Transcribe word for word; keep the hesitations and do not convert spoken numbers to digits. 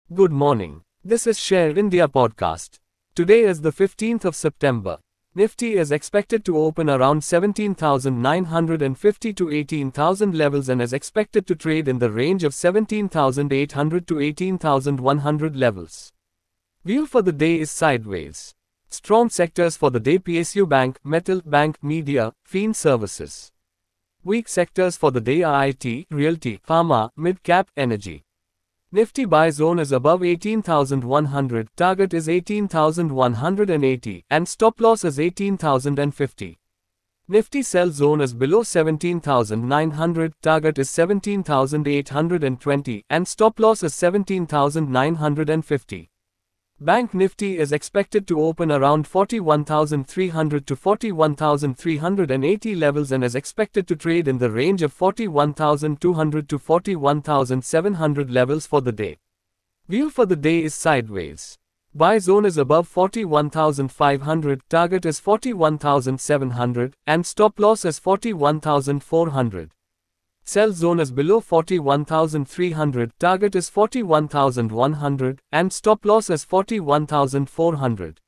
Good morning. This is Share India podcast. Today is the fifteenth of September. Nifty is expected to open around seventeen thousand nine hundred fifty to eighteen thousand levels and is expected to trade in the range of seventeen thousand eight hundred to eighteen thousand one hundred levels. View for the day is sideways. Strong sectors for the day: P S U Bank, Metal, Bank, Media, Fin Services. Weak sectors for the day are I T, Realty, Pharma, Mid-Cap, Energy. Nifty buy zone is above eighteen thousand one hundred, target is eighteen thousand one hundred eighty, and stop loss is eighteen thousand fifty. Nifty sell zone is below seventeen thousand nine hundred, target is seventeen thousand eight hundred twenty, and stop loss is seventeen thousand nine hundred fifty. Bank Nifty is expected to open around forty-one thousand three hundred to forty-one thousand three hundred eighty levels and is expected to trade in the range of forty-one thousand two hundred to forty-one thousand seven hundred levels for the day. View for the day is sideways. Buy zone is above forty-one thousand five hundred, target is forty-one thousand seven hundred, and stop loss is forty-one thousand four hundred. Sell zone is below forty-one thousand three hundred, target is forty-one thousand one hundred, and stop loss is forty-one thousand four hundred.